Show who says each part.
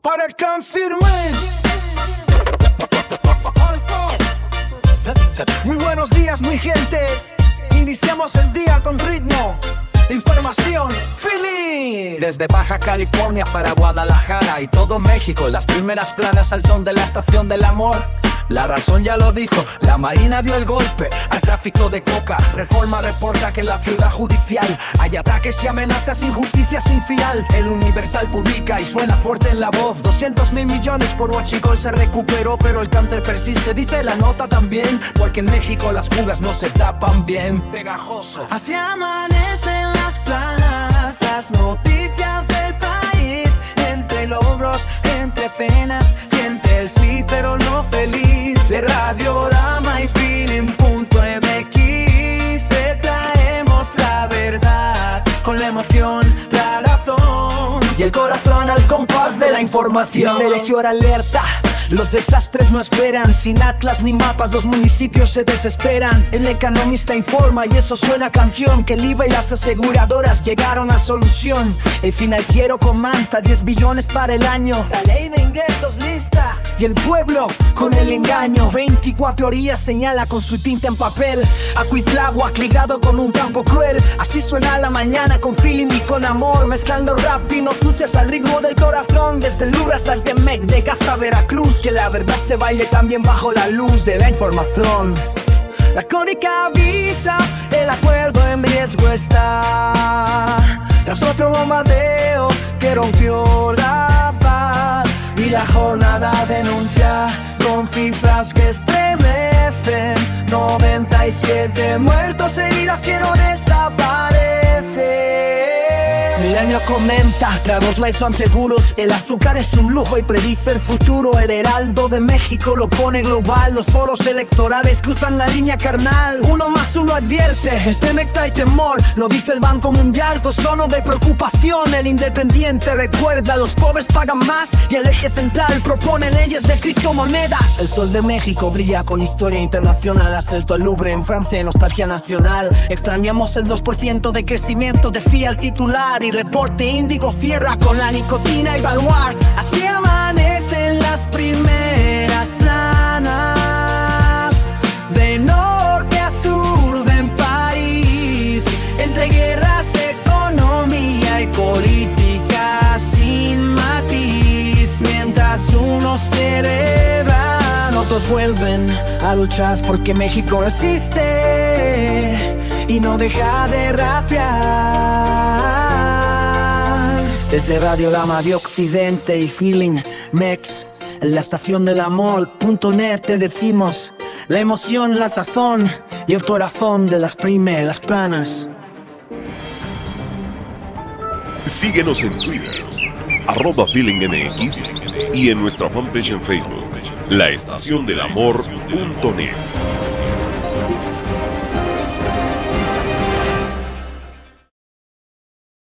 Speaker 1: para el confirmar. Muy buenos días, mi gente. Iniciamos el día con ritmo, información, feeling. Desde Baja California para Guadalajara y todo México, las primeras planas al son de la estación del amor. La razón ya lo dijo, la Marina dio el golpe al tráfico de coca. Reforma reporta que en la ciudad judicial hay ataques y amenazas, injusticia sin final. El Universal publica y suena fuerte en la voz: 200.000 millones por huachicol se recuperó, pero el cáncer persiste, dice la nota también, porque en México las fugas no se tapan bien. Pegajoso. Así amanecen las planas, las noticias del país, entre logros, entre penas, y entre el sí pero no feliz. De Radiorama y Feeling.mx te traemos la verdad, con la emoción, la razón y el corazón al compás de la información. Selección alerta, los desastres no esperan. Sin atlas ni mapas los municipios se desesperan. El economista informa y eso suena a canción, que el IVA y las aseguradoras llegaron a solución. El financiero comanda 10 billones para el año, la ley de ingresos lista y el pueblo con el engaño. 24 horas señala con su tinta en papel, a Cuitláhuac ligado con un campo cruel. Así suena la mañana con feeling y con amor, mezclando rap y noticias al ritmo del corazón. Desde el Lura hasta el Temec, de Gaza a Veracruz, que la verdad se baile también bajo la luz de la información. La crónica avisa, el acuerdo en riesgo está, tras otro bombardeo que rompió la paz. Y la jornada denuncia con cifras que estremecen: 97 muertos, heridas que no desaparecen. Milenio comenta, tragos light son seguros, el azúcar es un lujo y predice el futuro. El Heraldo de México lo pone global, los foros electorales cruzan la línea carnal. 1 más 1 advierte, este mecta y temor, lo dice el Banco Mundial, tono de preocupación. El Independiente recuerda, los pobres pagan más, y el eje central propone leyes de criptomonedas. El sol de México brilla con historia internacional, asalto al Louvre en Francia, nostalgia nacional. Extrañamos el 2% de crecimiento, defía el titular, y reporte Índigo cierra con la nicotina y Baluart. Así amanecen las primeras planas, de norte a sur del país, entre guerras, economía y política sin matiz. Mientras unos celebran, otros vuelven a luchar porque México resiste y no deja de rapear. Desde Radiorama de Occidente y Feeling Mex, en la estación del amor.net te decimos: la emoción, la sazón y el corazón de las primeras planas.
Speaker 2: Síguenos en Twitter, @FeelingMX, y en nuestra fanpage en Facebook, la estación del amor.net.